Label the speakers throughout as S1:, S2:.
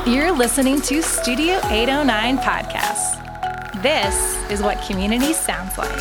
S1: You're listening to Studio 809 Podcasts. This is what community sounds like.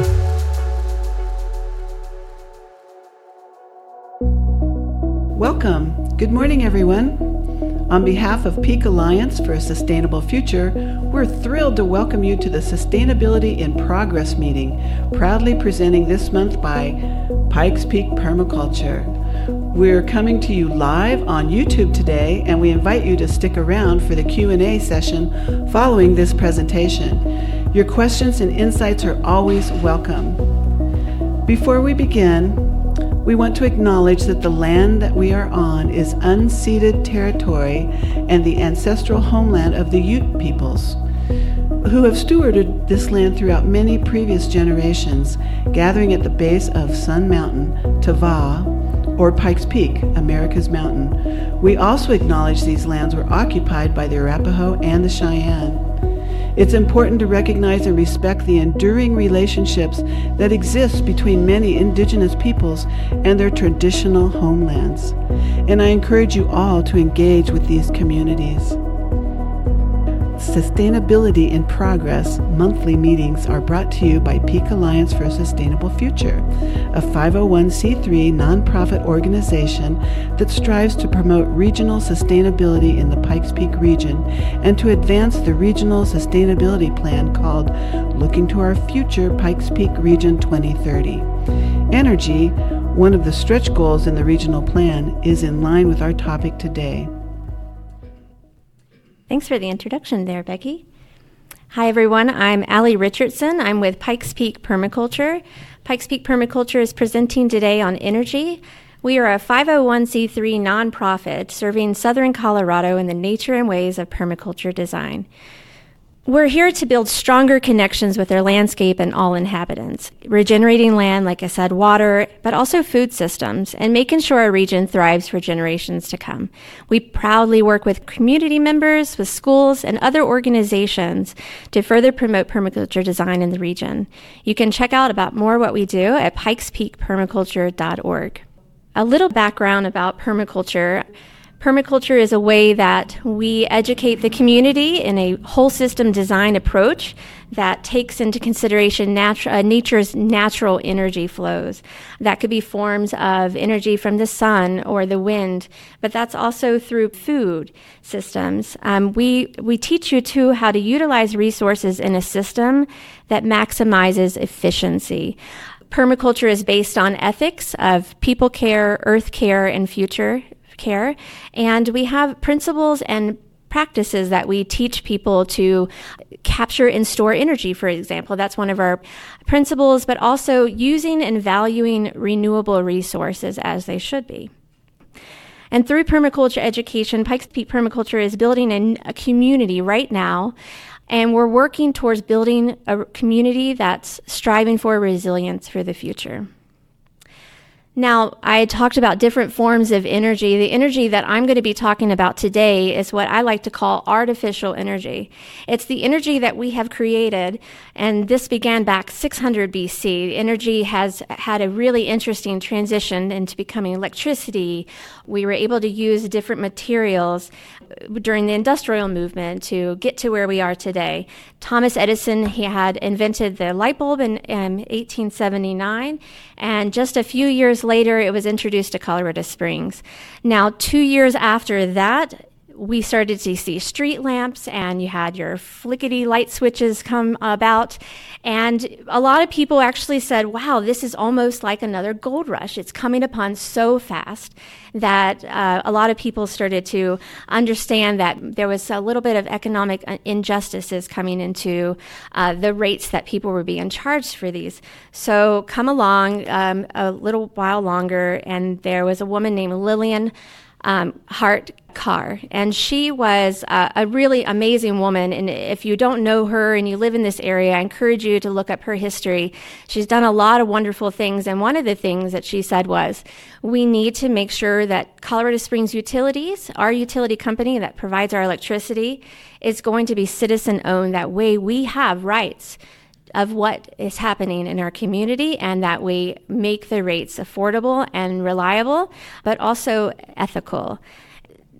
S2: Welcome. Good morning, everyone. On behalf of Peak Alliance for a Sustainable Future, we're thrilled to welcome you to the Sustainability in Progress meeting, proudly presenting this month by Pikes Peak Permaculture. We're coming to you live on YouTube today, and we invite you to stick around for the Q&A session following this presentation. Your questions and insights are always welcome. Before we begin, we want to acknowledge that the land that we are on is unceded territory and the ancestral homeland of the Ute peoples, who have stewarded this land throughout many previous generations, gathering at the base of Sun Mountain, Tava, or Pikes Peak, America's mountain. We also acknowledge these lands were occupied by the Arapaho and the Cheyenne. It's important to recognize and respect the enduring relationships that exist between many indigenous peoples and their traditional homelands. And I encourage you all to engage with these communities. Sustainability in Progress monthly meetings are brought to you by Peak Alliance for a Sustainable Future, a 501c3 nonprofit organization that strives to promote regional sustainability in the Pikes Peak region and to advance the regional sustainability plan called Looking to Our Future Pikes Peak Region 2030. Energy, one of the stretch goals in the regional plan, is in line with our topic today.
S3: Thanks for the introduction there, Becky. Hi, everyone. I'm Allie Richardson. I'm with Pikes Peak Permaculture. Pikes Peak Permaculture is presenting today on energy. We are a 501c3 nonprofit serving southern Colorado in the nature and ways of permaculture design. We're here to build stronger connections with our landscape and all inhabitants, regenerating land, like I said, water, but also food systems, and making sure our region thrives for generations to come. We proudly work with community members, with schools, and other organizations to further promote permaculture design in the region. You can check out about more what we do at pikespeakpermaculture.org. A little background about permaculture. Permaculture is a way that we educate the community in a whole system design approach that takes into consideration nature's natural energy flows. That could be forms of energy from the sun or the wind, but that's also through food systems. We teach you too how to utilize resources in a system that maximizes efficiency. Permaculture is based on ethics of people care, earth care, and future care, and we have principles and practices that we teach people to capture and store energy, for example. That's one of our principles, but also using and valuing renewable resources as they should be. And through permaculture education, Pikes Peak Permaculture is building a community right now, and we're working towards building a community that's striving for resilience for the future. Now, I talked about different forms of energy. The energy that I'm going to be talking about today is what I like to call artificial energy. It's the energy that we have created, and this began back 600 BC. Energy has had a really interesting transition into becoming electricity. We were able to use different materials during the industrial movement to get to where we are today. Thomas Edison, he had invented the light bulb in 1879, and just a few years later, it was introduced to Colorado Springs. Now, 2 years after that, we started to see street lamps, and you had your flickety light switches come about. And a lot of people actually said, wow, this is almost like another gold rush. It's coming upon so fast that a lot of people started to understand that there was a little bit of economic injustices coming into the rates that people were being charged for these. So come along a little while longer, and there was a woman named Lillian Hart Carr, and she was a really amazing woman. And if you don't know her and you live in this area, I encourage you to look up her history. She's done a lot of wonderful things, and one of the things that she said was, we need to make sure that Colorado Springs Utilities, our utility company that provides our electricity, is going to be citizen-owned. That way we have rights of what is happening in our community, and that we make the rates affordable and reliable, but also ethical.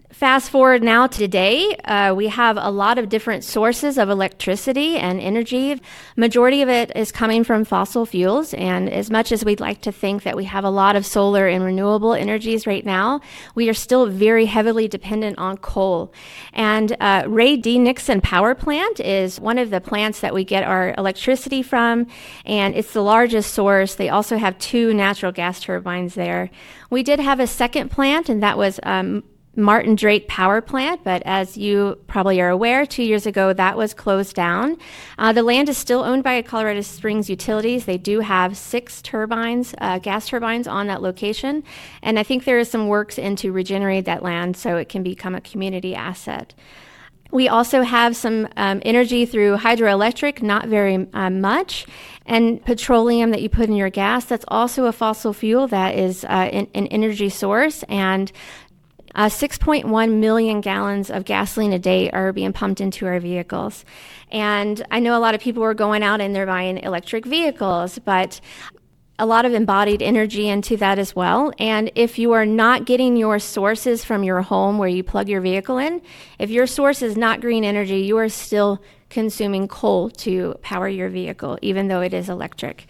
S3: Fast forward now to today, we have a lot of different sources of electricity and energy. Majority of it is coming from fossil fuels, and as much as we'd like to think that we have a lot of solar and renewable energies right now, we are still very heavily dependent on coal. And Ray D. Nixon Power Plant is one of the plants that we get our electricity from, and it's the largest source. They also have 2 natural gas turbines there. We did have a second plant, and that was Martin Drake Power Plant, but as you probably are aware, 2 years ago that was closed down. The land is still owned by Colorado Springs Utilities. They do have 6 turbines, gas turbines on that location, and I think there is some works into regenerate that land so it can become a community asset. We also have some energy through hydroelectric, not very much, and petroleum that you put in your gas. That's also a fossil fuel that is an energy source, and 6.1 million gallons of gasoline a day are being pumped into our vehicles. And I know a lot of people are going out and they're buying electric vehicles, but a lot of embodied energy into that as well. And if you are not getting your sources from your home where you plug your vehicle in, if your source is not green energy, you are still consuming coal to power your vehicle, even though it is electric.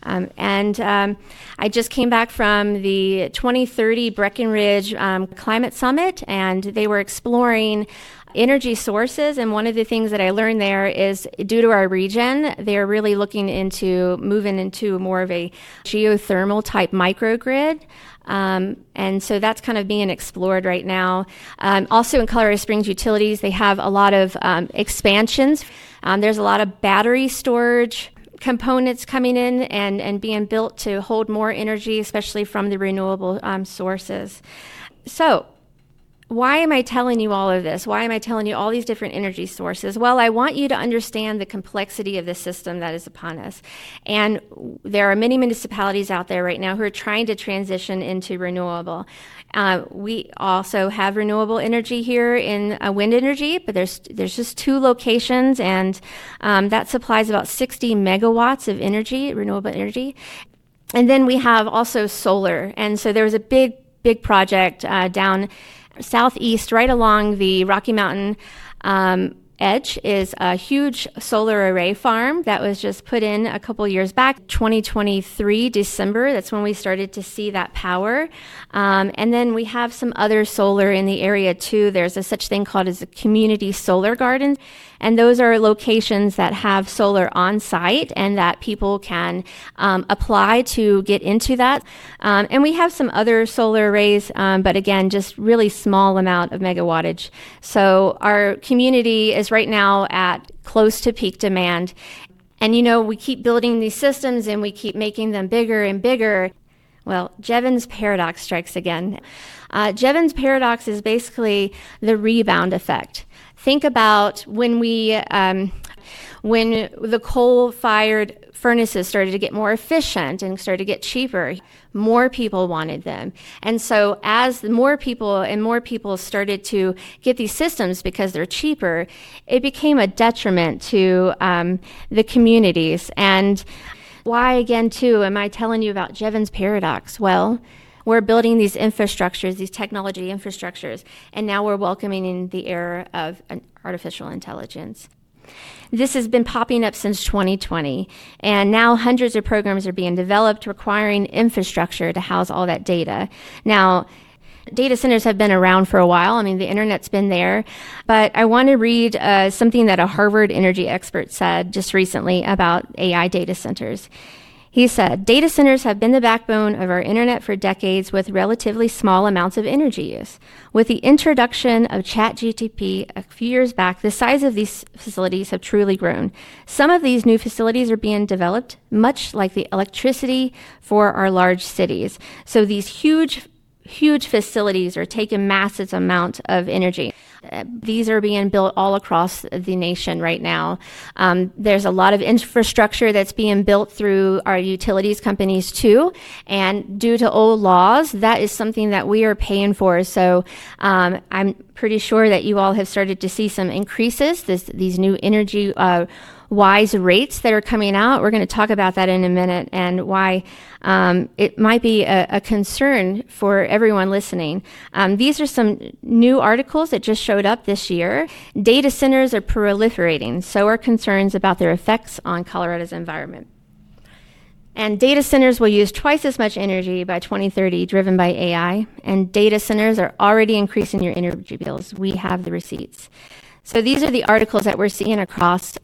S3: I just came back from the 2030 Breckenridge Climate Summit, and they were exploring energy sources. And one of the things that I learned there is, due to our region, they're really looking into moving into more of a geothermal type microgrid. And so that's kind of being explored right now. Also in Colorado Springs Utilities, they have a lot of expansions. There's a lot of battery storage components coming in and being built to hold more energy, especially from the renewable sources. So why am I telling you all of this? Why am I telling you all these different energy sources? Well, I want you to understand the complexity of the system that is upon us. And there are many municipalities out there right now who are trying to transition into renewable. We also have renewable energy here in wind energy, but there's just 2 locations, and that supplies about 60 megawatts of energy, renewable energy. And then we have also solar. And so there was a big project down southeast, right along the Rocky Mountain edge, is a huge solar array farm that was just put in a couple years back. 2023 December, that's when we started to see that power. And then we have some other solar in the area too. There's a such thing called as a community solar garden. And those are locations that have solar on site and that people can apply to get into that. And we have some other solar arrays, but again, just really small amount of megawattage. So our community is right now at close to peak demand. And we keep building these systems and we keep making them bigger and bigger. Well, Jevons paradox strikes again. Jevons paradox is basically the rebound effect. Think about when the coal-fired furnaces started to get more efficient and started to get cheaper, more people wanted them. And so as more people started to get these systems because they're cheaper, it became a detriment to the communities. And why, again, too, am I telling you about Jevons paradox? Well, we're building these infrastructures, these technology infrastructures, and now we're welcoming in the era of artificial intelligence. This has been popping up since 2020, and now hundreds of programs are being developed requiring infrastructure to house all that data. Now, data centers have been around for a while. I mean, the internet's been there, but I want to read something that a Harvard energy expert said just recently about AI data centers. He said, data centers have been the backbone of our internet for decades with relatively small amounts of energy use. With the introduction of ChatGPT a few years back, the size of these facilities have truly grown. Some of these new facilities are being developed much like the electricity for our large cities. So these huge facilities are taking massive amount of energy. These are being built all across the nation right now. There's a lot of infrastructure that's being built through our utilities companies too. And due to old laws, that is something that we are paying for. So I'm pretty sure that you all have started to see some increases. These new energy WISE rates that are coming out. We're going to talk about that in a minute and why it might be a concern for everyone listening. These are some new articles that just showed up this year. Data centers are proliferating, so are concerns about their effects on Colorado's environment. And data centers will use twice as much energy by 2030, driven by AI. And data centers are already increasing your energy bills. We have the receipts. So these are the articles that we're seeing across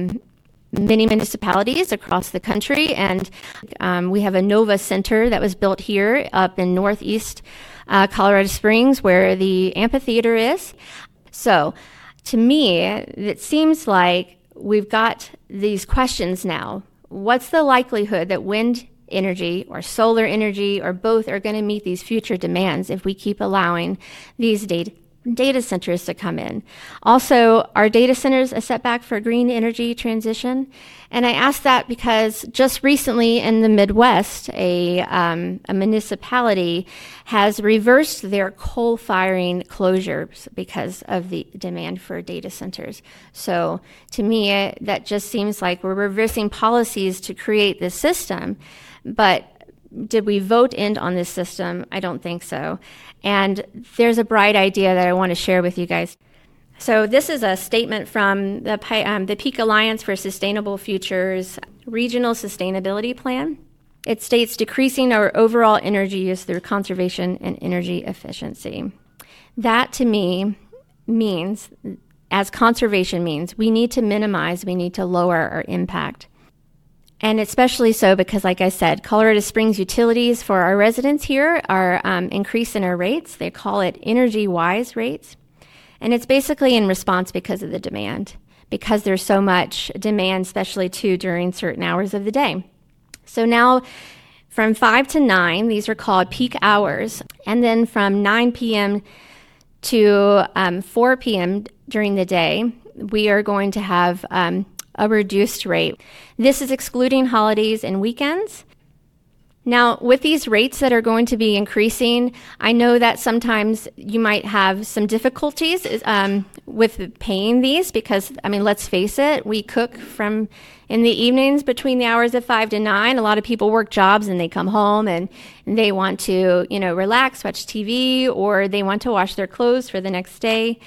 S3: many municipalities across the country. And we have a NOVA Center that was built here up in northeast Colorado Springs, where the amphitheater is. So to me, it seems like we've got these questions now. What's the likelihood that wind energy or solar energy or both are going to meet these future demands if we keep allowing these data centers to come in? Also, are data centers a setback for green energy transition? And I ask that because just recently in the Midwest, a municipality has reversed their coal firing closures because of the demand for data centers. So to me, that just seems like we're reversing policies to create this system, but did we vote in on this system? I don't think so. And there's a bright idea that I want to share with you guys. So this is a statement from the Peak Alliance for Sustainable Futures Regional Sustainability Plan. It states decreasing our overall energy use through conservation and energy efficiency. That to me means, as conservation means, we need to minimize, we need to lower our impact. And especially so because, like I said, Colorado Springs utilities for our residents here are increasing our rates. They call it Energy WISE rates. And it's basically in response because of the demand, because there's so much demand, especially too during certain hours of the day. So now from 5 to 9, these are called peak hours. And then from 9 p.m. to 4 p.m. during the day, we are going to have a reduced rate. This is excluding holidays and weekends. Now, with these rates that are going to be increasing, I know that sometimes you might have some difficulties with paying these because, I mean, let's face it, we cook from in the evenings between the hours of 5 to 9. A lot of people work jobs and they come home and they want to, relax, watch TV, or they want to wash their clothes for the next day.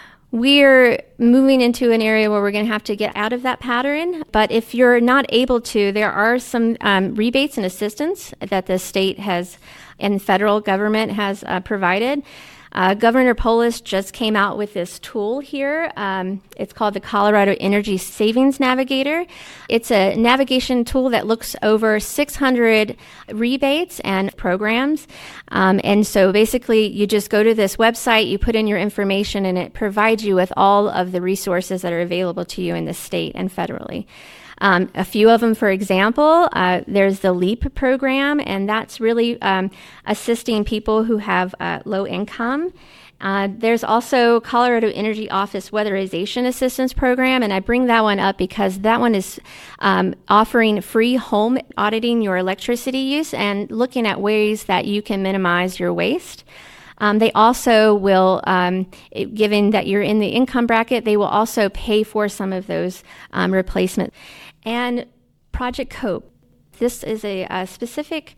S3: We're moving into an area where we're going to have to get out of that pattern. But if you're not able to, there are some rebates and assistance that the state has and federal government has provided. Governor Polis just came out with this tool here. It's called the Colorado Energy Savings Navigator. It's a navigation tool that looks over 600 rebates and programs. And so basically you just go to this website, you put in your information, and it provides you with all of the resources that are available to you in the state and federally. A few of them, for example, there's the LEAP program, and that's really assisting people who have low income. There's also Colorado Energy Office Weatherization Assistance Program, and I bring that one up because that one is offering free home auditing your electricity use and looking at ways that you can minimize your waste. They also will, given that you're in the income bracket, they will also pay for some of those replacements. And Project COPE. This is a specific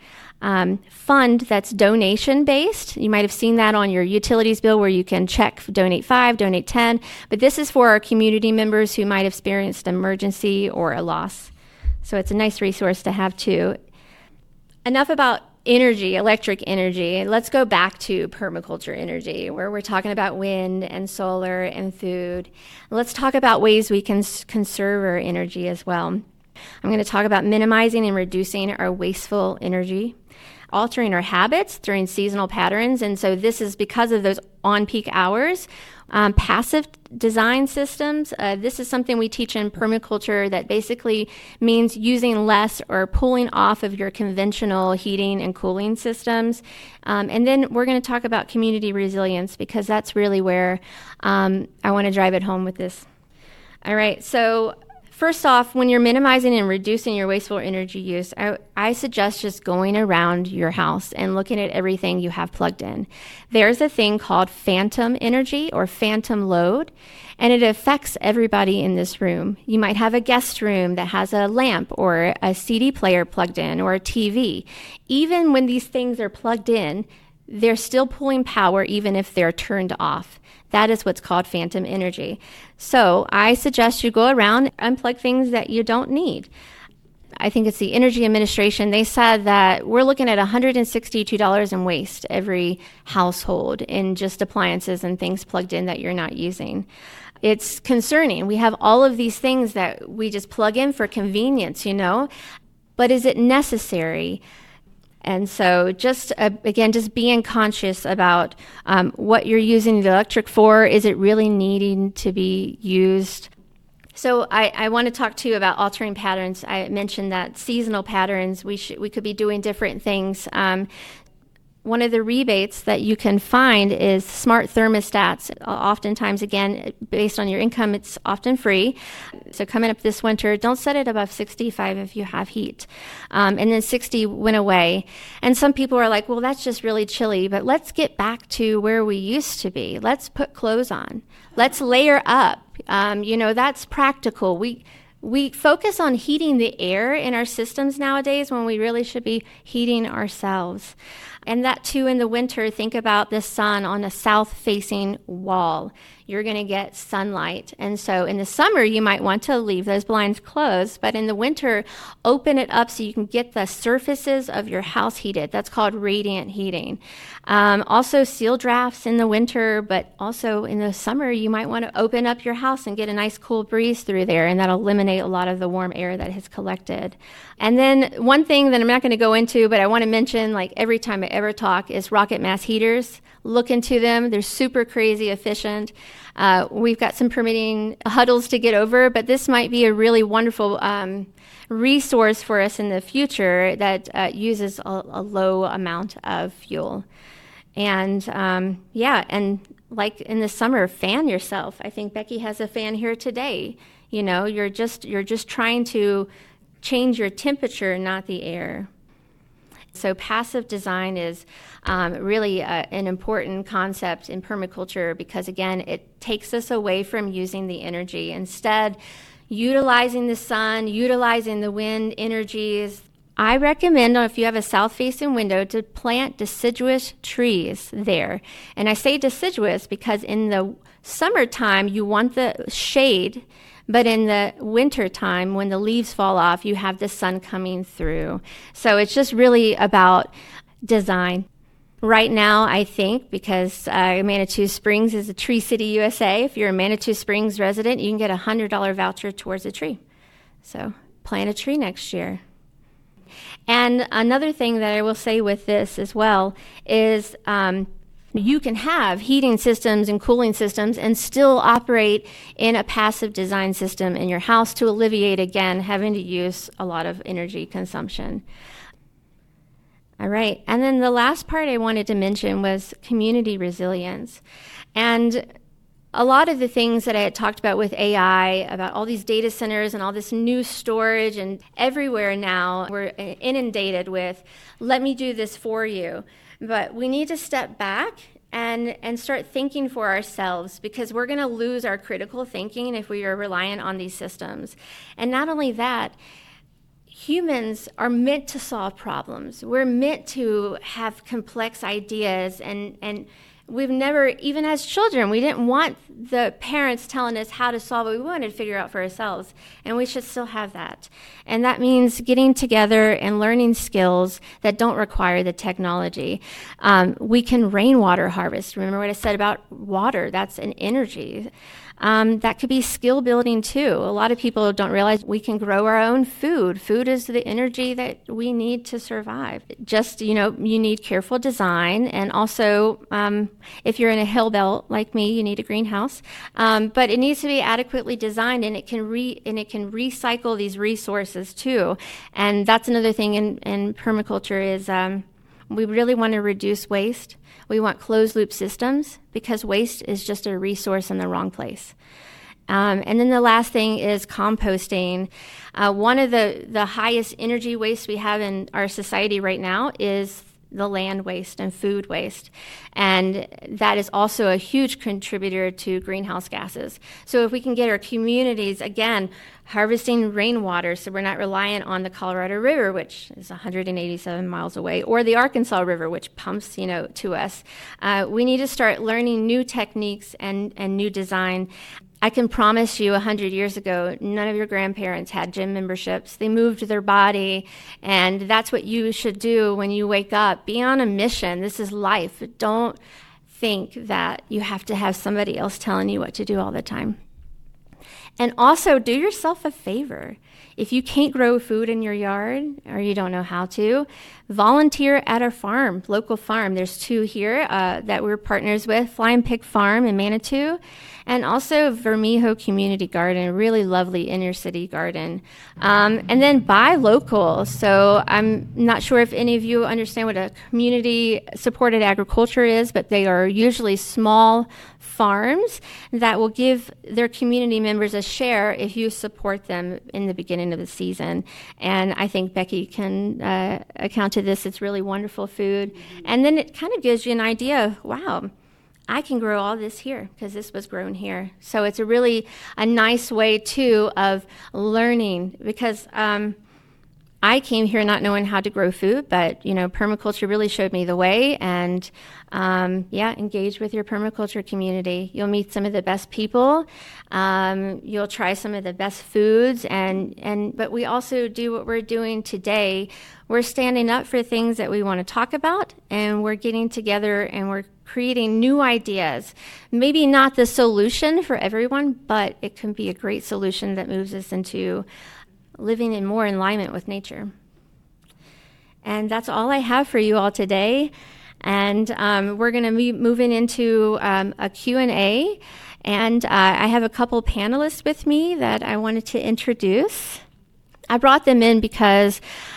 S3: fund that's donation-based. You might have seen that on your utilities bill where you can check donate 5, donate 10. But this is for our community members who might have experienced an emergency or a loss. So it's a nice resource to have too. Enough about energy, electric energy. Let's go back to permaculture energy, where we're talking about wind and solar and food. Let's talk about ways we can conserve our energy as well. I'm going to talk about minimizing and reducing our wasteful energy, altering our habits during seasonal patterns. And so this is because of those on-peak hours. Passive design systems. This is something we teach in permaculture that basically means using less or pulling off of your conventional heating and cooling systems. And then we're going to talk about community resilience because that's really where I want to drive it home with this. All right, so First off, when you're minimizing and reducing your wasteful energy use, I suggest just going around your house and looking at everything you have plugged in. There's a thing called phantom energy or phantom load, and it affects everybody in this room. You might have a guest room that has a lamp or a CD player plugged in or a TV. Even when these things are plugged in, they're still pulling power even if they're turned off. That is what's called phantom energy. So I suggest you go around and unplug things that you don't need. I think it's the Energy Administration. They said that we're looking at $162 in waste every household in just appliances and things plugged in that you're not using. It's concerning. We have all of these things that we just plug in for convenience, but is it necessary? And so just being conscious about what you're using the electric for. Is it really needing to be used? So I want to talk to you about altering patterns. I mentioned that seasonal patterns, we could be doing different things. One of the rebates that you can find is smart thermostats. Oftentimes, again, based on your income, it's often free. So coming up this winter, don't set it above 65 if you have heat. And then 60 went away. And some people are like, well, that's just really chilly. But let's get back to where we used to be. Let's put clothes on. Let's layer up. That's practical. We focus on heating the air in our systems nowadays when we really should be heating ourselves. And that too, in the winter, think about the sun on a south-facing wall. You're going to get sunlight. And so in the summer, you might want to leave those blinds closed. But in the winter, open it up so you can get the surfaces of your house heated. That's called radiant heating. Also, seal drafts in the winter, but also in the summer, you might want to open up your house and get a nice cool breeze through there, and that'll eliminate a lot of the warm air that has collected. And then one thing that I'm not going to go into, but I want to mention, like every time I ever talk, is rocket mass heaters. Look into them. They're super crazy efficient. We've got some permitting huddles to get over, but this might be a really wonderful resource for us in the future that uses a low amount of fuel. And and like in the summer, fan yourself. I think Becky has a fan here today. You're just trying to change your temperature, not the air. So passive design is really an important concept in permaculture because, again, it takes us away from using the energy. Instead, utilizing the sun, utilizing the wind energies. I recommend, if you have a south-facing window, to plant deciduous trees there. And I say deciduous because in the summertime, you want the shade, but in the winter time, when the leaves fall off, you have the sun coming through. So it's just really about design. Right now, I think, because Manitou Springs is a Tree City, USA, if you're a Manitou Springs resident, you can get a $100 voucher towards a tree. So plant a tree next year. And another thing that I will say with this as well is you can have heating systems and cooling systems and still operate in a passive design system in your house to alleviate, again, having to use a lot of energy consumption. All right. And then the last part I wanted to mention was community resilience. And a lot of the things that I had talked about with AI, about all these data centers and all this new storage, and everywhere now we're inundated with, let me do this for you. But we need to step back and start thinking for ourselves, because we're going to lose our critical thinking if we are reliant on these systems. And not only that, humans are meant to solve problems. We're meant to have complex ideas, and we've never, even as children, we didn't want the parents telling us how to solve it. We wanted to figure it out for ourselves, and we should still have that. And that means getting together and learning skills that don't require the technology. We can rainwater harvest. Remember what I said about water? That's an energy. That could be skill building too. A lot of people don't realize we can grow our own food. Food is the energy that we need to survive. Just, you need careful design. And also, if you're in a hill belt like me, you need a greenhouse. But it needs to be adequately designed, and it can recycle these resources too. And that's another thing in permaculture is we really want to reduce waste. We want closed loop systems because waste is just a resource in the wrong place. And then the last thing is composting. One of the highest energy wastes we have in our society right now is the land waste and food waste. And that is also a huge contributor to greenhouse gases. So if we can get our communities, again, harvesting rainwater so we're not reliant on the Colorado River, which is 187 miles away, or the Arkansas River, which pumps, to us, we need to start learning new techniques and new design. I can promise you 100 years ago, none of your grandparents had gym memberships. They moved their body, and that's what you should do when you wake up. Be on a mission. This is life. Don't think that you have to have somebody else telling you what to do all the time. And also, do yourself a favor. If you can't grow food in your yard or you don't know how to, volunteer at our farm, local farm. There's 2 here that we're partners with, Flying Pig Farm in Manitou, and also Vermejo Community Garden, a really lovely inner city garden. And then buy local. So I'm not sure if any of you understand what a community-supported agriculture is, but they are usually small farms that will give their community members a share if you support them in the beginning of the season. And I think Becky can account to this. It's really wonderful food. And then it kind of gives you an idea of, wow, I can grow all this here because this was grown here. So it's a nice way, too, of learning, because I came here not knowing how to grow food, but, permaculture really showed me the way. And, engage with your permaculture community. You'll meet some of the best people. You'll try some of the best foods. But we also do what we're doing today. We're standing up for things that we want to talk about, and we're getting together and we're creating new ideas. Maybe not the solution for everyone, but it can be a great solution that moves us into living in more alignment with nature. And that's all I have for you all today. And we're going to be moving into a Q&A. And I have a couple panelists with me that I wanted to introduce. I brought them in because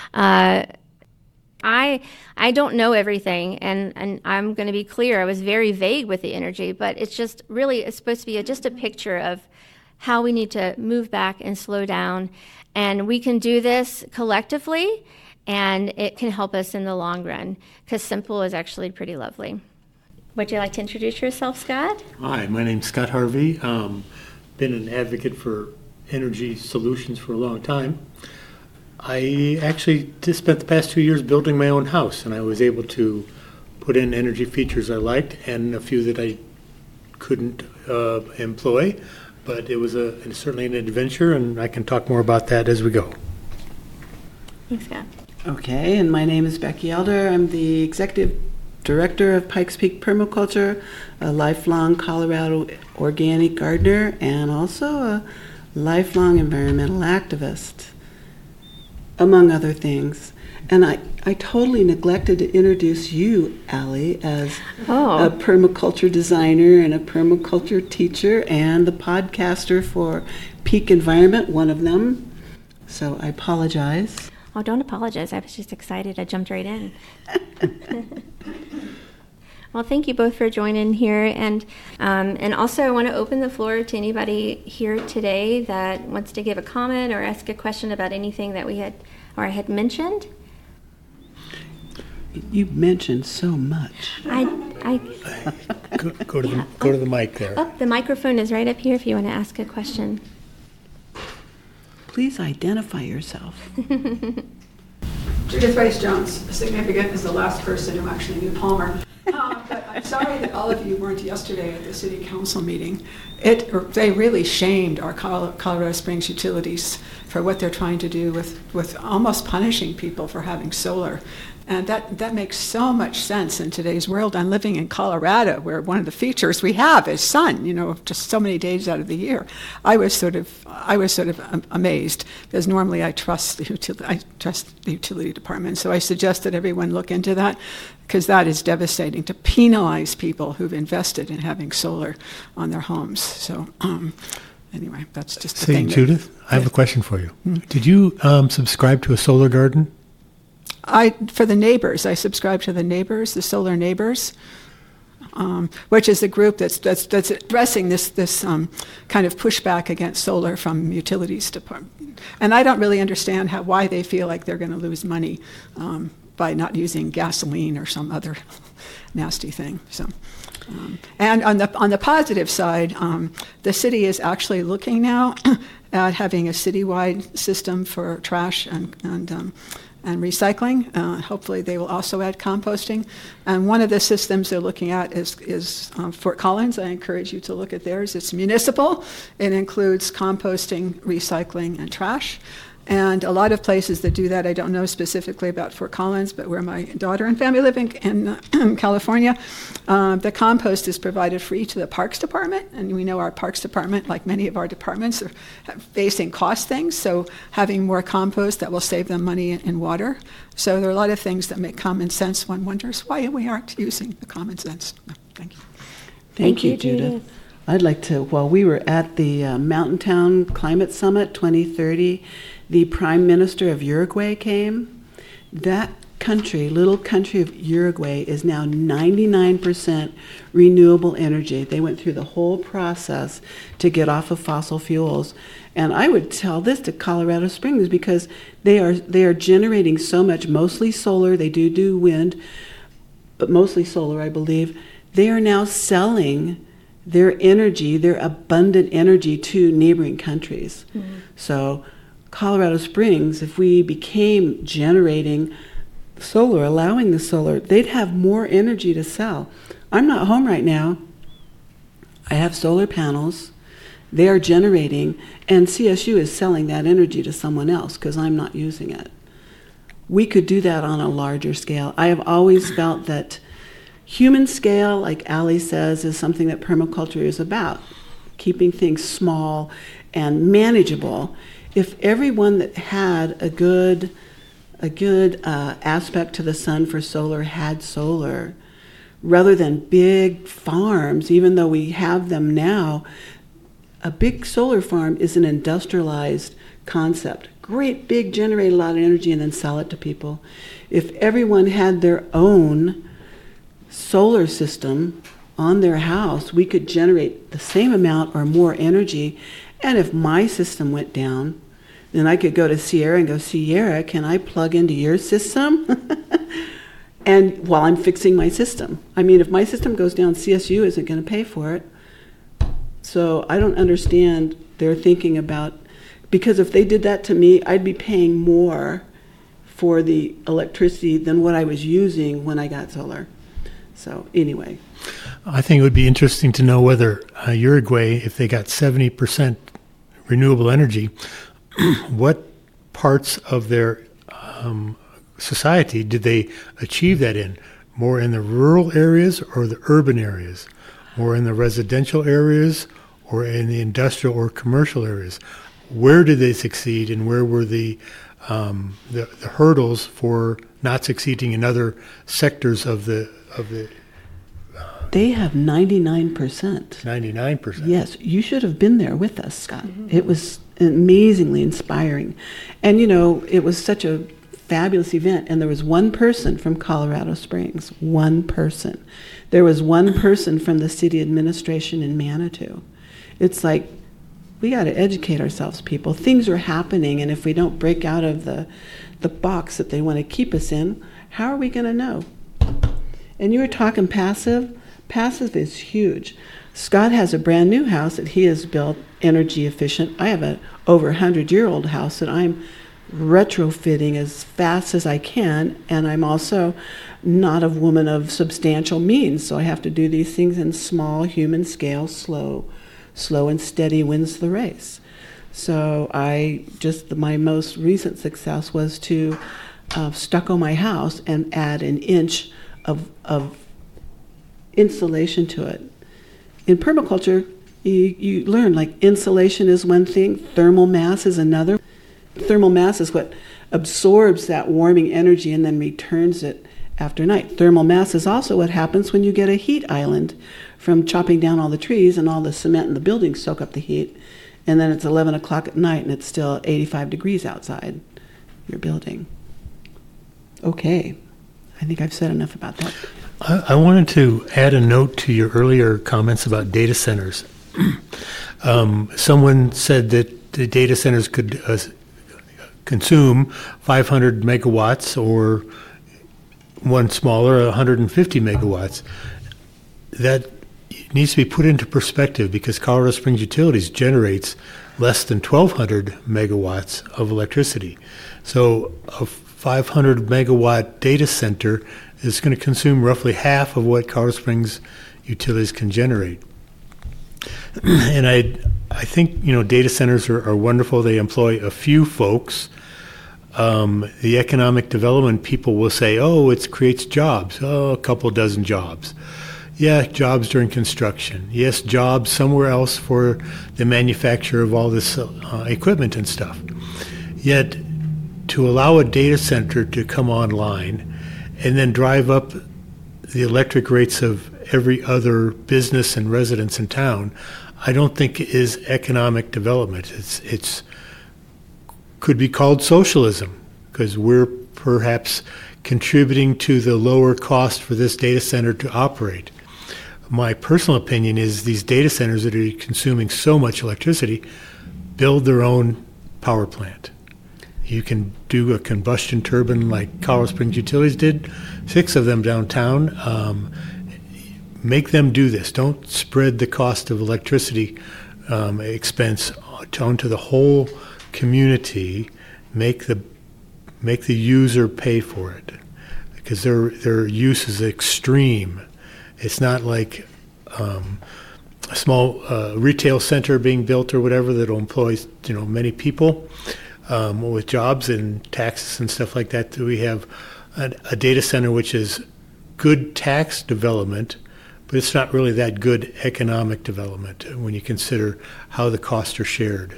S3: I don't know everything, and I'm going to be clear. I was very vague with the energy, but it's supposed to be just a picture of how we need to move back and slow down. And we can do this collectively, and it can help us in the long run, because simple is actually pretty lovely. Would you like to introduce yourself, Scott?
S4: Hi, my name's Scott Harvey. Been an advocate for energy solutions for a long time. I actually just spent the past 2 years building my own house, and I was able to put in energy features I liked and a few that I couldn't employ. But it was certainly an adventure, and I can talk more about that as we go.
S3: Thanks, Scott.
S2: Okay, and my name is Becky Elder. I'm the Executive Director of Pikes Peak Permaculture, a lifelong Colorado organic gardener, and also a lifelong environmental activist, among other things. And I totally neglected to introduce you, Allie, as a permaculture designer and a permaculture teacher and the podcaster for Peak Environment, one of them. So I apologize.
S3: Oh, don't apologize. I was just excited. I jumped right in. Well, thank you both for joining here. And also I want to open the floor to anybody here today that wants to give a comment or ask a question about anything that I had mentioned.
S2: You mentioned so much.
S4: Go to the mic there.
S3: Oh, the microphone is right up here if you want to ask a question.
S2: Please identify yourself.
S5: Judith Rice Jones, significant as the last person who actually knew Palmer. But I'm sorry that all of you weren't yesterday at the city council meeting. They really shamed our Colorado Springs utilities for what they're trying to do with almost punishing people for having solar. And that makes so much sense in today's world. I'm living in Colorado, where one of the features we have is sun, just so many days out of the year. I was sort of amazed, because normally I trust the utility department. So I suggest that everyone look into that, because that is devastating, to penalize people who've invested in having solar on their homes. So anyway, that's just the thing.
S4: Judith, I have a question for you. Did you subscribe to a solar garden?
S5: For the neighbors, I subscribe to the solar neighbors. which is a group that's addressing this kind of pushback against solar from utilities department. And I don't really understand why they feel like they're going to lose money by not using gasoline or some other nasty thing. So. And on the positive side, the city is actually looking now at having a citywide system for trash and recycling. Hopefully, they will also add composting. And one of the systems they're looking at is Fort Collins. I encourage you to look at theirs. It's municipal. It includes composting, recycling, and trash. And a lot of places that do that, I don't know specifically about Fort Collins, but where my daughter and family live in California, the compost is provided free to the Parks Department. And we know our Parks Department, like many of our departments, are facing cost things. So having more compost, that will save them money in water. So there are a lot of things that make common sense. One wonders why we aren't using the common sense. Thank you.
S2: Thank you, Judith. I'd like to, while we were at the Mountain Town Climate Summit 2030, the Prime Minister of Uruguay came. That country, little country of Uruguay, is now 99% renewable energy. They went through the whole process to get off of fossil fuels. And I would tell this to Colorado Springs because they are generating so much, mostly solar. They do wind, but mostly solar, I believe. They are now selling their energy, their abundant energy, to neighboring countries. Mm-hmm. So Colorado Springs, if we became generating solar, allowing the solar, they'd have more energy to sell. I'm not home right now. I have solar panels. They are generating, and CSU is selling that energy to someone else because I'm not using it. We could do that on a larger scale. I have always felt that human scale, like Ali says, is something that permaculture is about, keeping things small and manageable. If everyone that had a good aspect to the sun for solar had solar, rather than big farms, even though we have them now, a big solar farm is an industrialized concept. Great big, generate a lot of energy and then sell it to people. If everyone had their own solar system on their house, we could generate the same amount or more energy. And if my system went down, then I could go to Sierra and go, Sierra, can I plug into your system? And while I'm fixing my system. I mean, if my system goes down, CSU isn't going to pay for it. So I don't understand their thinking about, because if they did that to me, I'd be paying more for the electricity than what I was using when I got solar. So anyway.
S4: I think it would be interesting to know whether Uruguay, if they got 70% renewable energy, what parts of their society did they achieve that in? More in the rural areas or the urban areas? More in the residential areas or in the industrial or commercial areas? Where did they succeed, and where were the hurdles for not succeeding in other sectors of the
S2: They have 99%.
S4: 99%.
S2: Yes, you should have been there with us, Scott. Mm-hmm. It was amazingly inspiring. And, you know, it was such a fabulous event. And there was one person from Colorado Springs, one person. There was one person from the city administration in Manitou. It's like, we got to educate ourselves, people. Things are happening, and if we don't break out of the box that they want to keep us in, how are we going to know? And you were talking passive. Passive is huge. Scott has a brand new house that he has built energy efficient. I have an over 100-year-old house that I'm retrofitting as fast as I can, and I'm also not a woman of substantial means, so I have to do these things in small human scale, slow and steady wins the race. So my most recent success was to stucco my house and add an inch of insulation to it. In permaculture, you learn, like, insulation is one thing, thermal mass is another. Thermal mass is what absorbs that warming energy and then returns it after night. Thermal mass is also what happens when you get a heat island from chopping down all the trees and all the cement in the buildings soak up the heat, and then it's 11 o'clock at night and it's still 85 degrees outside your building. Okay, I think I've said enough about that.
S4: I wanted to add a note to your earlier comments about data centers. Someone said that the data centers could consume 500 megawatts, or one smaller, 150 megawatts. That needs to be put into perspective because Colorado Springs Utilities generates less than 1,200 megawatts of electricity. So a 500 megawatt data center is going to consume roughly half of what Colorado Springs Utilities can generate. And I think, data centers are wonderful. They employ a few folks. The economic development people will say, it creates jobs. A couple dozen jobs. Yeah, jobs during construction. Yes, jobs somewhere else for the manufacture of all this equipment and stuff. Yet, to allow a data center to come online and then drive up the electric rates of every other business and residence in town, I don't think is economic development. It's could be called socialism because we're perhaps contributing to the lower cost for this data center to operate. My personal opinion is these data centers that are consuming so much electricity build their own power plant. You can do a combustion turbine like Colorado Springs Utilities did, 6 of them downtown. Make them do this. Don't spread the cost of electricity expense onto the whole community. Make the user pay for it because their use is extreme. It's not like a small retail center being built or whatever that will employ many people with jobs and taxes and stuff like that. We have a data center which is good tax development, but it's not really that good economic development when you consider how the costs are shared.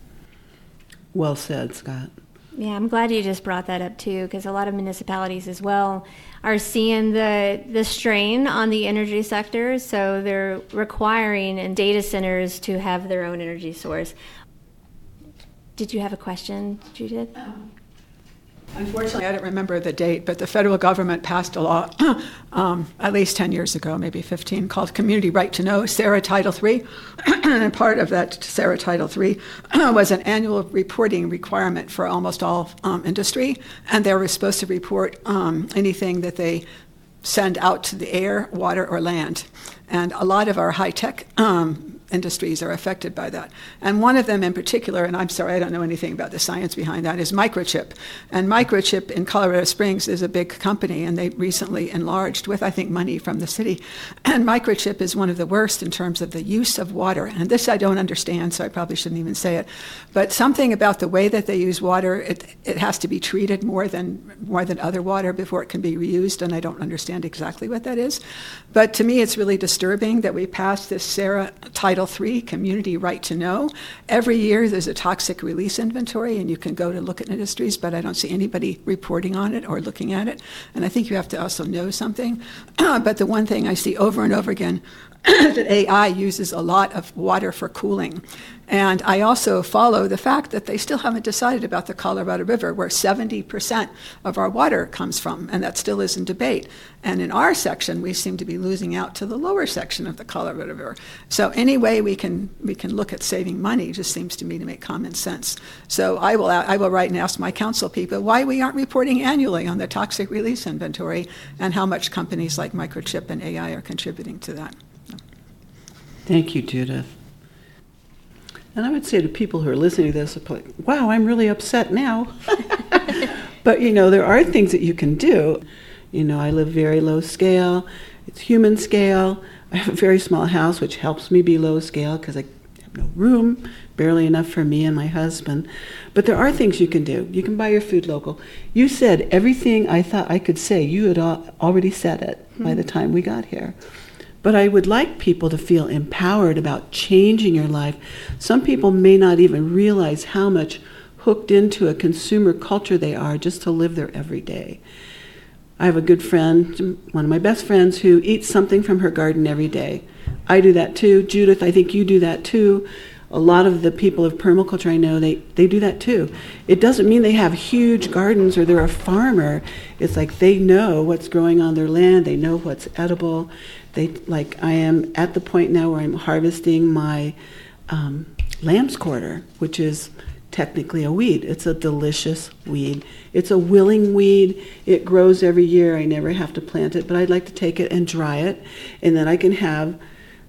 S2: Well said, Scott.
S3: Yeah, I'm glad you just brought that up too, because a lot of municipalities as well are seeing the strain on the energy sector, so they're requiring in data centers to have their own energy source. Did you have a question, Judith?
S5: Unfortunately, I don't remember the date, but the federal government passed a law at least 10 years ago, maybe 15, called Community Right to Know, SARA Title III. And part of that SARA Title III was an annual reporting requirement for almost all industry, and they were supposed to report anything that they send out to the air, water, or land. And a lot of our high-tech industries are affected by that. And one of them in particular, and I'm sorry, I don't know anything about the science behind that, is Microchip. And Microchip in Colorado Springs is a big company, and they recently enlarged with, I think, money from the city. And Microchip is one of the worst in terms of the use of water. And this I don't understand, so I probably shouldn't even say it. But something about the way that they use water, it has to be treated more than other water before it can be reused, and I don't understand exactly what that is. But to me, it's really disturbing that we passed this SARA Title III, Community Right to Know. Every year there's a toxic release inventory, and you can go to look at industries, but I don't see anybody reporting on it or looking at it. And I think you have to also know something. But the one thing I see over and over again that AI uses a lot of water for cooling. And I also follow the fact that they still haven't decided about the Colorado River, where 70% of our water comes from, and that still is in debate. And in our section, we seem to be losing out to the lower section of the Colorado River. So any way we can look at saving money just seems to me to make common sense. So I will write and ask my council people why we aren't reporting annually on the toxic release inventory and how much companies like Microchip and AI are contributing to that.
S2: Thank you, Judith. And I would say to people who are listening to this, like, wow, I'm really upset now. But, there are things that you can do. I live very low scale. It's human scale. I have a very small house, which helps me be low scale because I have no room, barely enough for me and my husband. But there are things you can do. You can buy your food local. You said everything I thought I could say. You had already said it by the time we got here. But I would like people to feel empowered about changing your life. Some people may not even realize how much hooked into a consumer culture they are just to live there every day. I have a good friend, one of my best friends, who eats something from her garden every day. I do that too. Judith, I think you do that too. A lot of the people of permaculture I know, they do that too. It doesn't mean they have huge gardens or they're a farmer. It's like they know what's growing on their land. They know what's edible. I am at the point now where I'm harvesting my lamb's quarter, which is technically a weed. It's a delicious weed. It's a willing weed. It grows every year. I never have to plant it, but I'd like to take it and dry it, and then I can have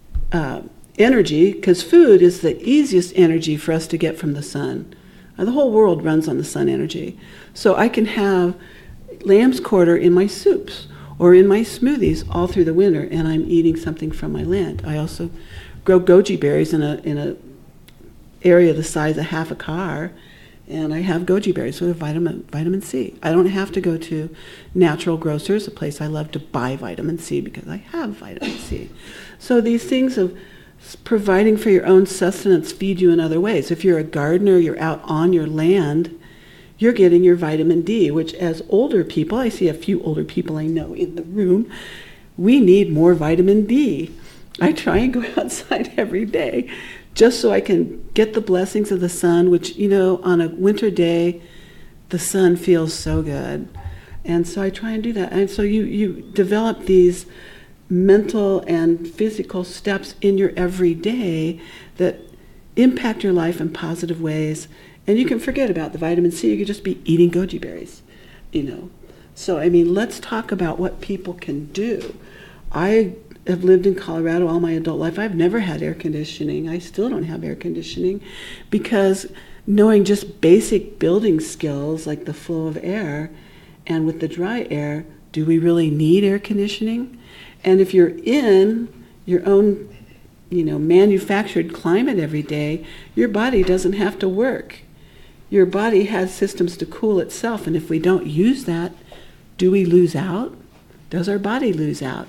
S2: energy, because food is the easiest energy for us to get from the sun. The whole world runs on the sun energy. So I can have lamb's quarter in my soups or in my smoothies all through the winter, and I'm eating something from my land. I also grow goji berries in a area the size of half a car, and I have goji berries with vitamin C. I don't have to go to Natural Grocers, a place I love, to buy vitamin C because I have vitamin C. So these things of providing for your own sustenance feed you in other ways. If you're a gardener, you're out on your land, you're getting your vitamin D, which as older people, I see a few older people I know in the room, we need more vitamin D. I try and go outside every day just so I can get the blessings of the sun, which, on a winter day, the sun feels so good. And so I try and do that. And so you develop these mental and physical steps in your everyday that impact your life in positive ways. And you can forget about the vitamin C. You could just be eating goji berries, So, let's talk about what people can do. I have lived in Colorado all my adult life. I've never had air conditioning. I still don't have air conditioning because knowing just basic building skills like the flow of air and with the dry air, do we really need air conditioning? And if you're in your own, manufactured climate every day, your body doesn't have to work. Your body has systems to cool itself, and if we don't use that, do we lose out? Does our body lose out?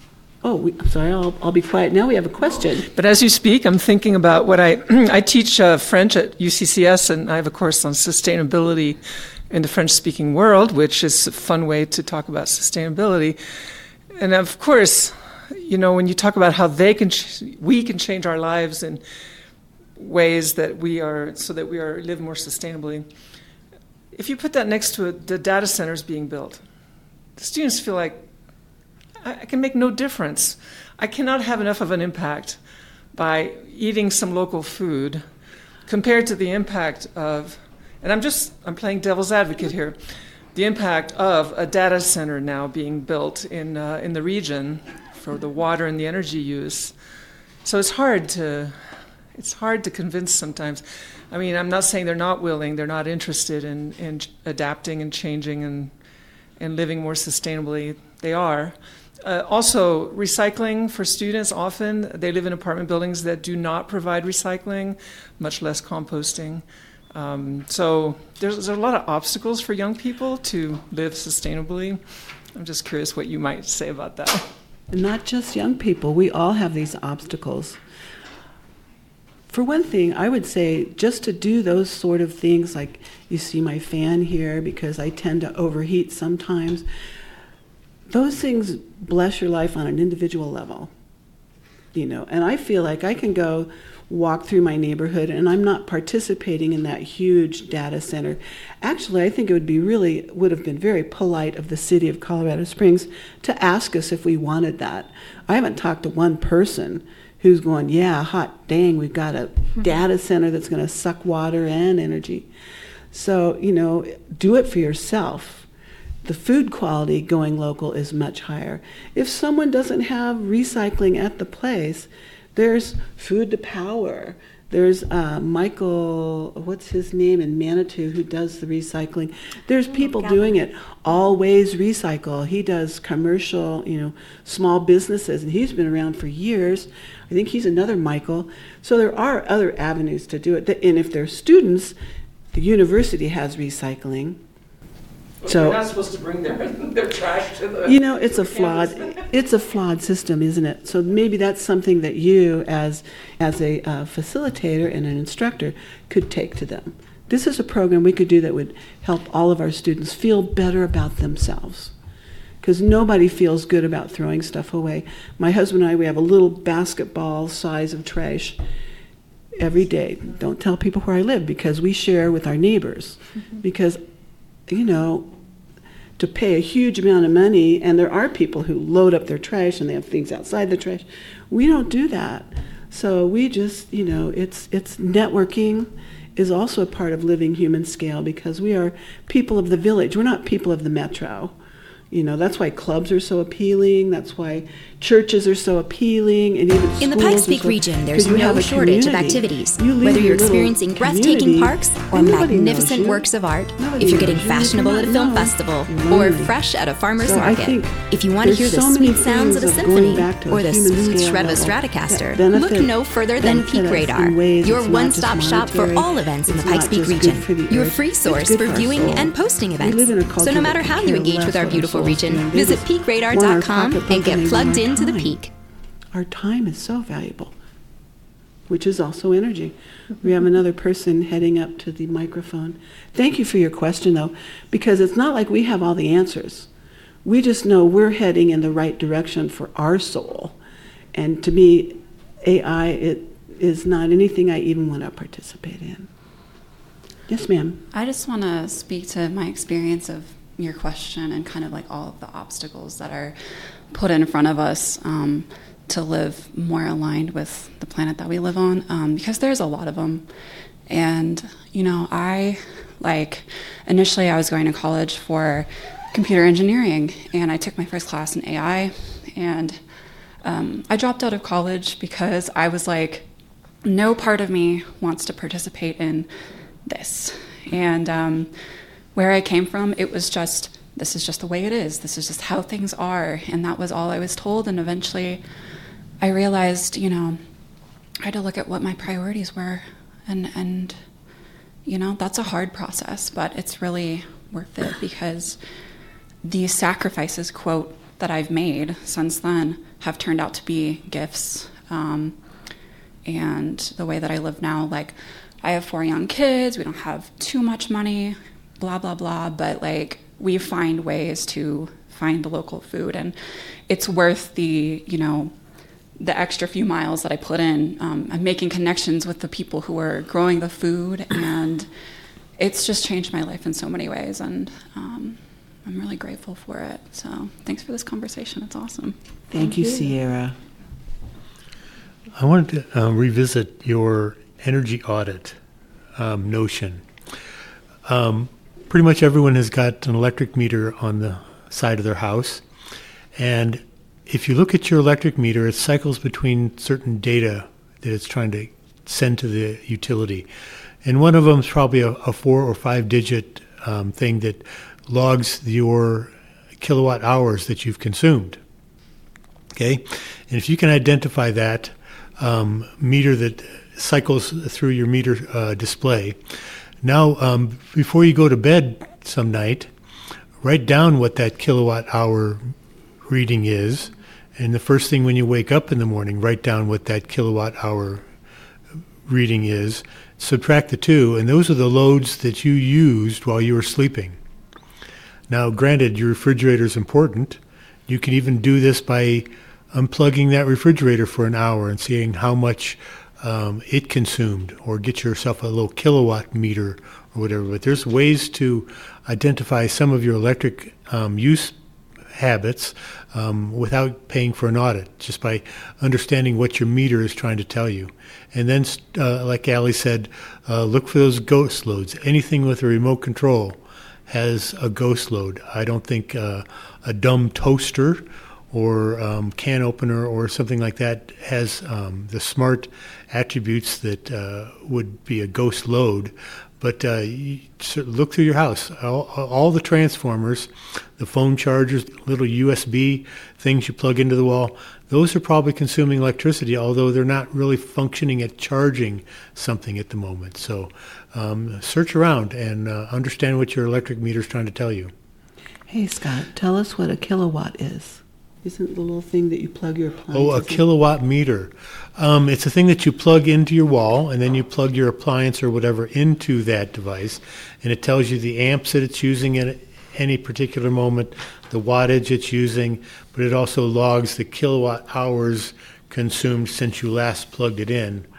S2: I'm sorry, I'll be quiet now. We have a question.
S6: But as you speak, I'm thinking about what I teach French at UCCS, and I have a course on sustainability in the French-speaking world, which is a fun way to talk about sustainability. And of course, when you talk about how we can change our lives in ways that we live more sustainably. If you put that next to the data centers being built, the students feel like, I can make no difference. I cannot have enough of an impact by eating some local food compared to the impact of, and I'm playing devil's advocate here, the impact of a data center now being built in the region for the water and the energy use. So it's hard to convince sometimes. I'm not saying they're not willing, they're not interested in adapting and changing and living more sustainably. They are. Also, recycling for students, often they live in apartment buildings that do not provide recycling, much less composting. So there's a lot of obstacles for young people to live sustainably. I'm just curious what you might say about that.
S2: Not just young people. We all have these obstacles. For one thing, I would say just to do those sort of things, like you see my fan here because I tend to overheat sometimes, those things bless your life on an individual level, and I feel like I can go walk through my neighborhood and I'm not participating in that huge data center. Actually, I think it would have been very polite of the city of Colorado Springs to ask us if we wanted that. I haven't talked to one person who's going, yeah, hot dang, we've got a data center that's going to suck water and energy. So, do it for yourself. The food quality going local is much higher. If someone doesn't have recycling at the place, there's Food to Power. There's Michael, what's his name, in Manitou, who does the recycling. There's people doing it. Always Recycle. He does commercial, small businesses, and he's been around for years. I think he's another Michael. So there are other avenues to do it. And if they're students, the university has recycling. So
S6: they're not supposed to bring their trash to the.
S2: It's a flawed system, isn't it? So maybe that's something that you, as a facilitator and an instructor, could take to them. This is a program we could do that would help all of our students feel better about themselves, because nobody feels good about throwing stuff away. My husband and I, we have a little basketball size of trash. every day. Don't tell people where I live, because we share with our neighbors. Because, to pay a huge amount of money, and there are people who load up their trash and they have things outside the trash. We don't do that. So we just, it's networking is also a part of living human scale, because we are people of the village. We're not people of the metro. That's why clubs are so appealing. That's why churches are so appealing. And even
S7: in the Pikes Peak region, there's no shortage of activities. Whether you're experiencing breathtaking parks or magnificent works of art, if you're getting fashionable at a film festival, or fresh at a farmer's market, if you want to hear the sweet sounds of a symphony or the smooth shred of a Stratocaster, look no further than Peak Radar, your one-stop shop for all events in the Pikes Peak region, your free source for viewing and posting events. So no matter how you engage with our beautiful region, visit peakradar.com and get plugged into the peak.
S2: Our time is so valuable, which is also energy. We have another person heading up to the microphone. Thank you for your question, though, because it's not like we have all the answers. We just know we're heading in the right direction for our soul. And to me, AI, it is not anything I even want to participate in. Yes, ma'am.
S8: I just want to speak to my experience of your question and kind of like all of the obstacles that are put in front of us to live more aligned with the planet that we live on, because there's a lot of them. And, initially I was going to college for computer engineering, and I took my first class in AI, and I dropped out of college because I was like, no part of me wants to participate in this. And where I came from, it was just, this is just the way it is. This is just how things are. And that was all I was told. And eventually I realized, I had to look at what my priorities were. And that's a hard process, but it's really worth it, because the sacrifices, quote, that I've made since then have turned out to be gifts. And the way that I live now, like, I have 4 young kids. We don't have too much money, blah, blah, blah. But we find ways to find the local food, and it's worth the extra few miles that I put in. I'm making connections with the people who are growing the food, and it's just changed my life in so many ways, and I'm really grateful for it. So thanks for this conversation. It's awesome.
S2: Thank you, Sierra.
S4: I wanted to revisit your energy audit notion. Pretty much everyone has got an electric meter on the side of their house. And if you look at your electric meter, it cycles between certain data that it's trying to send to the utility. And one of them is probably a 4 or 5 digit thing that logs your kilowatt hours that you've consumed. Okay? And if you can identify that meter that cycles through your meter display, now before you go to bed some night, write down what that kilowatt hour reading is. And the first thing when you wake up in the morning, write down what that kilowatt hour reading is. Subtract the two, and those are the loads that you used while you were sleeping. Now, granted, your refrigerator is important. You can even do this by unplugging that refrigerator for an hour and seeing how much it consumed, or get yourself a little kilowatt meter or whatever. But there's ways to identify some of your electric use habits without paying for an audit, just by understanding what your meter is trying to tell you. And then, like Allie said, look for those ghost loads. Anything with a remote control has a ghost load. I don't think a dumb toaster or can opener or something like that has the smart attributes that would be a ghost load. But look through your house. All the transformers, the phone chargers, little USB things you plug into the wall, those are probably consuming electricity, although they're not really functioning at charging something at the moment. So search around and understand what your electric meter is trying to tell you.
S2: Hey, Scott, tell us what a kilowatt is. Isn't the little thing that you plug your appliances
S4: in? Oh, a kilowatt meter. It's a thing that you plug into your wall, and then you plug your appliance or whatever into that device, and it tells you the amps that it's using at any particular moment, the wattage it's using, but it also logs the kilowatt hours consumed since you last plugged it in.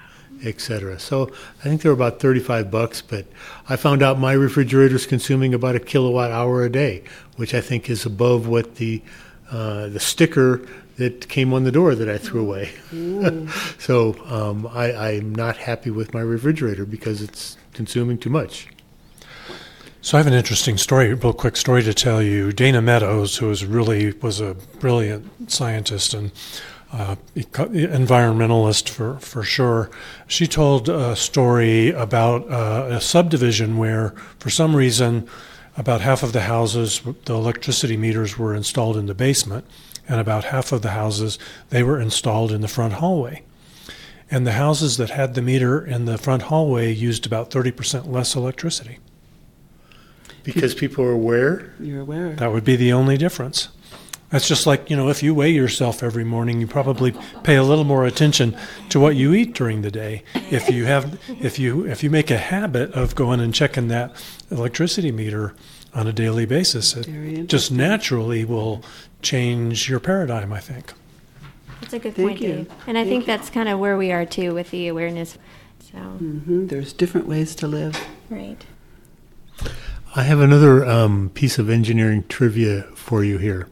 S4: etc. So I think they're about $35, but I found out my refrigerator's consuming about 1 kilowatt hour a day, which I think is above what the sticker that came on the door that I threw away. So I'm not happy with my refrigerator because it's consuming too much.
S9: So I have an interesting story, real quick story to tell you. Dana Meadows, who was a brilliant scientist and environmentalist for sure, she told a story about a subdivision where, for some reason, about half of the houses, the electricity meters were installed in the basement, and about half of the houses, they were installed in the front hallway. And the houses that had the meter in the front hallway used about 30% less electricity.
S4: Because people are aware?
S2: You're aware.
S9: That would be the only difference. That's just like, if you weigh yourself every morning, you probably pay a little more attention to what you eat during the day. If you make a habit of going and checking that electricity meter on a daily basis, it just naturally will change your paradigm, I think.
S3: That's a good point, Dave. And I think that's kind of where we are too with the awareness. So
S2: there's different ways to live.
S3: Right.
S4: I have another piece of engineering trivia for you here.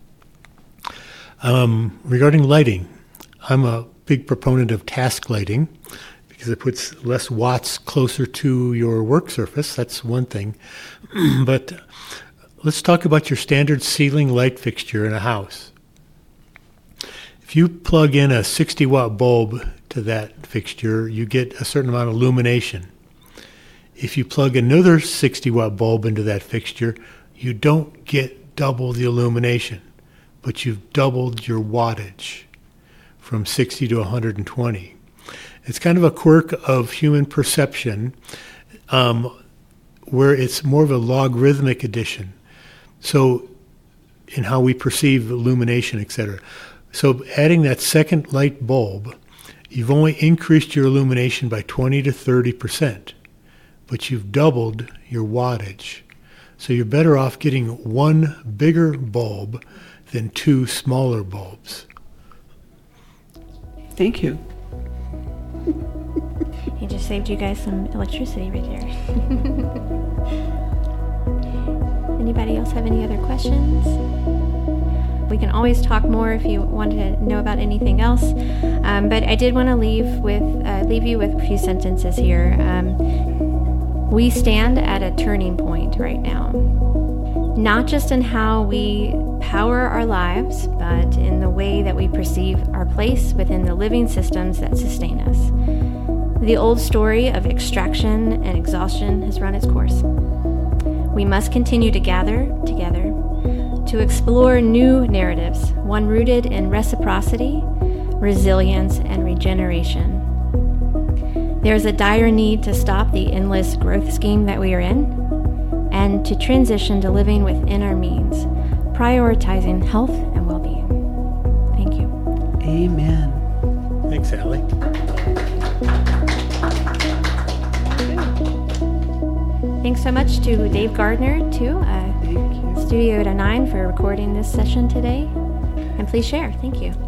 S4: Regarding lighting, I'm a big proponent of task lighting because it puts less watts closer to your work surface. That's one thing. But let's talk about your standard ceiling light fixture in a house. If you plug in a 60-watt bulb to that fixture, you get a certain amount of illumination. If you plug another 60-watt bulb into that fixture, you don't get double the illumination, but you've doubled your wattage from 60 to 120. It's kind of a quirk of human perception where it's more of a logarithmic addition. So in how we perceive illumination, etc. So adding that second light bulb, you've only increased your illumination by 20 to 30%. But you've doubled your wattage. So you're better off getting one bigger bulb than two smaller bulbs.
S2: Thank you.
S3: He just saved you guys some electricity right there. Anybody else have any other questions? We can always talk more if you want to know about anything else. But I did want to leave you with a few sentences here. We stand at a turning point right now, not just in how we power our lives, but in the way that we perceive our place within the living systems that sustain us. The old story of extraction and exhaustion has run its course. We must continue to gather together to explore new narratives, one rooted in reciprocity, resilience, and regeneration. There's a dire need to stop the endless growth scheme that we are in and to transition to living within our means, prioritizing health and well-being. Thank you.
S2: Amen.
S4: Thanks, Allie.
S3: Thanks so much to Dave Gardner, too, Studio 809, for recording this session today. And please share. Thank you.